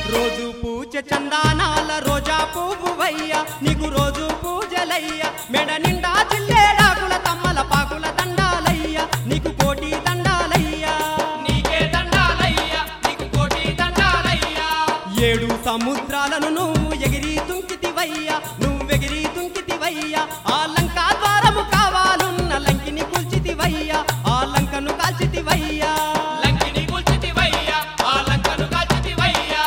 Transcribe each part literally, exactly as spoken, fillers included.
రోజు పూజ చందానాల రోజా పువ్వువయ్యా నీకు రోజు పూజలయ్యా మెడ నిండా జిల్లేడాకుల తమ్మల పాకుల దండాలయ్యా నీకు కోటి దండాలయ్యా నీకే దండాలయ్యా నీకు కోటి దండాలయ్యా ఏడు సముద్రాలను నువ్వు ఎగిరి తుంకితివయ్యా నువ్వెగిరి తుంకితివయ్యా ఆ లంకా ద్వారము కావాలున్న లంకిని కూల్చితివయ్యా ఆ లంకను కాల్చితివయ్యా లంకిని కూల్చితివయ్యా ఆ లంకను కాల్చితివయ్యా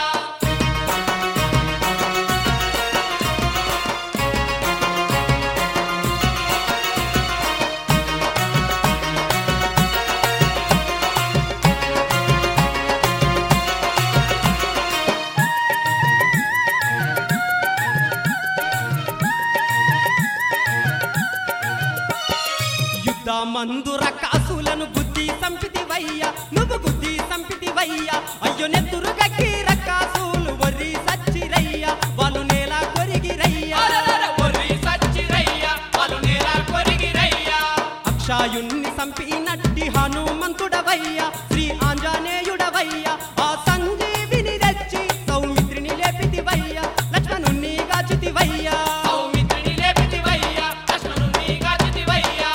యుద్ధ మందుర కాసులను బుద్ధి సంపితివయ్యా నువ్వు బుద్ధి సంపితివయ్యా అయ్యో నెత్తురు గక్కి రక్కాసులు వర్రి సచ్చిరయ్యా వాళ్ళు నేల కొరిగిరయ్యా అరరర ఒర్రి సచ్చిరయ్యా వాళ్ళు నేల కొరిగిరయ్యా అక్షాయుణ్ణి సంపినట్టి హనుమంతుడవయ్యా శ్రీ ఆంజనేయుడవయ్యా ఆ సంజీవిని తెచ్చి సౌమిత్రిని లేపితివయ్యా లక్ష్మణుణ్ణి గాచితివయ్యా సౌమిత్రిని లేపితివయ్యా లక్ష్మణుణ్ణి గాచితివయ్యా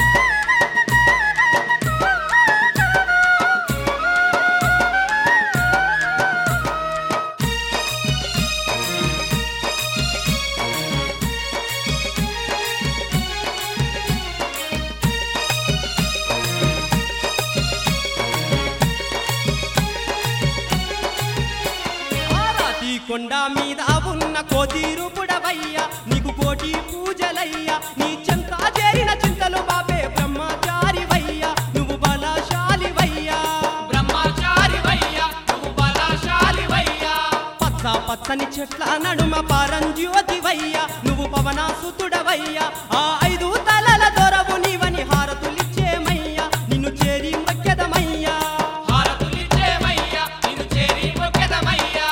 ఆరాతి కొండ మీద ఉన్న కోటి రూపుడవయ్యా నీకు కోటి పూజలయ్యా నీ చెంత చేరిన చింతలు బాబే బ్రహ్మచారివయ్యా నువ్వు బలశాలివయ్యా బ్రహ్మచారివయ్యా నువ్వు బలశాలివయ్యా పచ్చ పచ్చని చెట్ల నడుమ పరంజ్యోతివయ్యా నువ్వు పవనాసుతుడవయ్యా ఆ ఐదు తలల దొరవు నీవని హారతులిచ్చేమయ్యా నిన్ను చేరి మక్కెదమయ్యా హారతులిచ్చేమయ్యా నిన్ను చేరి మొక్కెదమయ్యా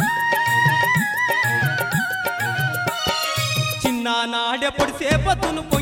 చిన్ననాడే పొడిసే పొద్దును